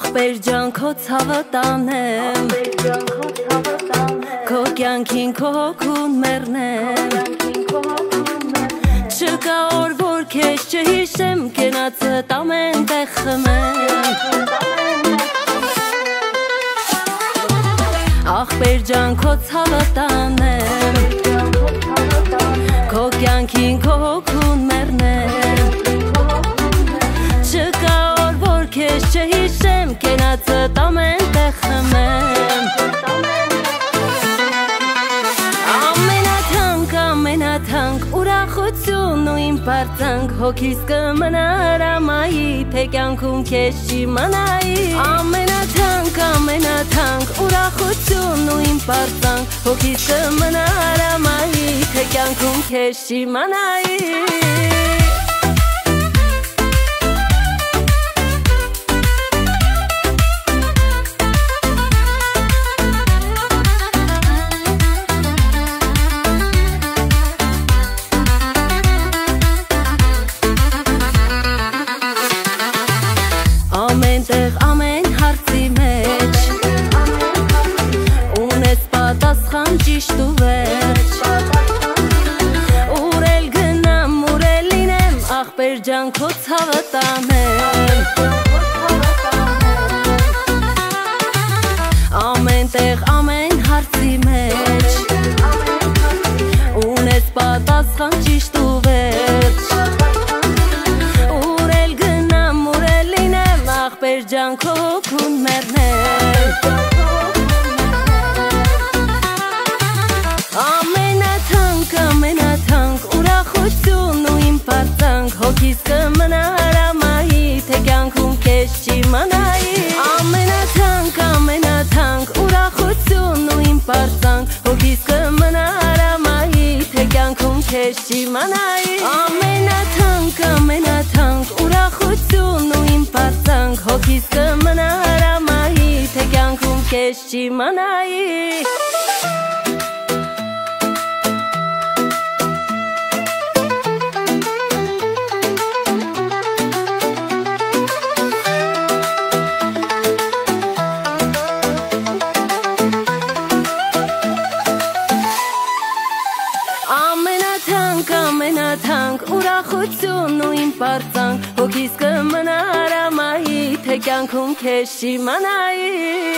Ախպեր ջան քո ցավը տանեմ Քո կյանքին քո հոգուն մեռնեմ Չկա օր որ քեզ չհիշեմ Կենացդ ամեն տեղ խմեմ Ախպեր ջան քո ցավը տանեմ Քո կյանքին քո հոգուն մեռնեմ Չկա օր որ քեզ չհիշեմ Կենացդ ամեն տեղ խմեմ Ամենաթանկ ուրախություն ու իմ պարծանք Հոգիս կմնա հրամայի Թե կյանքում քեզ չիմանայի Ամենաթանկ ուրախություն ու իմ պարծանք Հոգիս կմնա հրամայի Թե կյանքում քեզ չիմանայի Ամենտեղ ամեն հարցի մեջ Ունես պատասխան ճիշտ ու վերջ Ուր էլ գնամ, ուր էլ լինեմ Ախպեր ջան քո ցավը տանեմ Ամենտեղ ամեն հարցի մեջ Ունես պատասխան ճիշտ ու վերջ Ախպեր ջան քո հոգուն մեռնեմ Ամենաթանկ ուրախություն ու իմ պարծանք Հոգիս կմնա հրամայի Թե կյանքում քեզ չիմանայի Ամենաթանկ ուրախություն ու իմ պարծանք Հոգիս կմնա հրամայի Թե կյանքում քեզ չիմանայի Ամենաթանկ ուրախություն ու իմ պարծանք Հոգիս կմնա հրամայի Թե կյանքում քեզ չիմանայի Ամենաթանկ ուրախություն ու իմ պարծանք Հոգիս կմնա հրամայի Թե կյանքում քեզ չիմանայի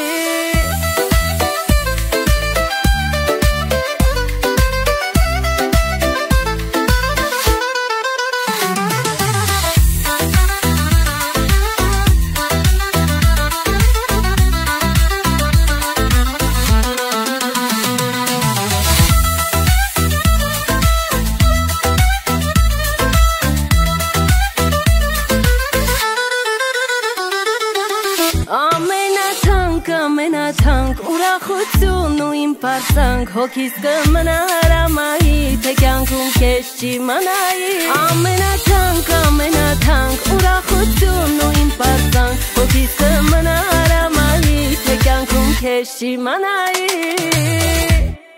Ամենաթանկ ուրախություն ու իմ պարծանք Հոգիս կմնա հրամայի Թե կյանքում քեզ չիմանայի Ամենաթանկ ուրախություն ու իմ պարծանք Հոգիս կմնա հրամայի Թե կյանքում քեզ չիմանայի